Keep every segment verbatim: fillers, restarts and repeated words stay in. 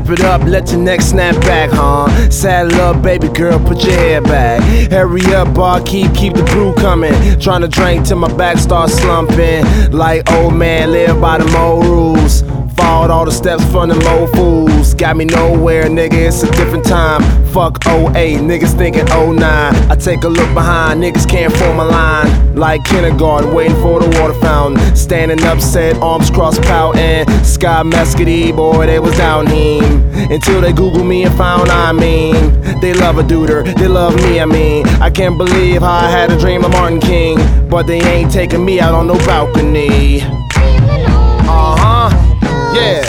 Wrap it up, let your neck snap back, huh? Saddle up, baby girl, put your hair back. Hurry up, barkeep, keep the brew coming. Tryna drink till my back starts slumping. Like old man, live by the old rules. Followed all the steps from them old fools. Got me nowhere, nigga, it's a different time. Fuck oh eight, niggas thinking oh nine. I take a look behind, niggas can't form a line. Like kindergarten, waiting for the water fountain. Standing upset, arms crossed pouting. Sky Mescady, boy, they was down him. Until they Google me and found I mean. They love a duder, they love me, I mean. I can't believe how I had a dream of Martin King. But they ain't taking me out on no balcony. Uh-huh. Yeah.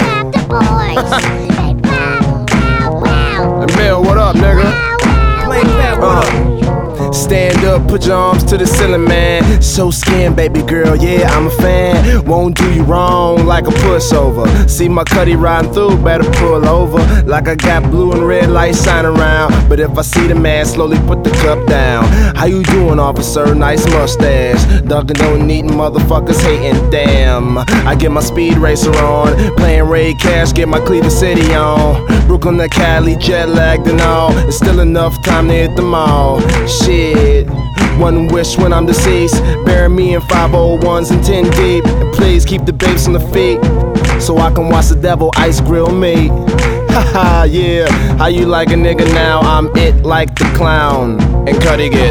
Emil, what up, nigga? Uh. Stand up, put your arms to the ceiling, man. So scared, baby girl, yeah, I'm a fan. Won't do you wrong like a pushover. See my cutty riding through, better pull over. Like I got blue and red lights shining around. But if I see the man, slowly put the cup down. How you doing, officer? Nice mustache. Dunkin' don't eatin' motherfuckers hating, damn. I get my speed racer on, playing Ray Cash, get my Cleveland City on. Brooklyn to Cali, jet lagged and all. It's still enough time to hit the mall. Shit. One wish when I'm deceased. Bury me in five oh ones and ten deep. And please keep the babes on the feet, so I can watch the devil ice grill me. Haha, yeah. How you like a nigga now? I'm it like the clown. And Cuddy get.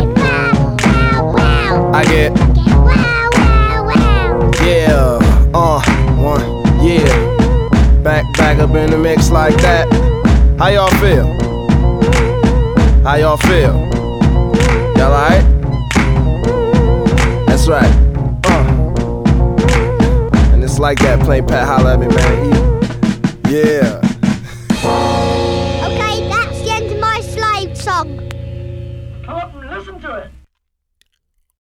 I get. Yeah. Uh, one. Yeah. Back, back up in the mix like that. How y'all feel? How y'all feel? Y'all alright? That's right. Uh. And it's like that. Plain Pat, holla at me, man. Yeah.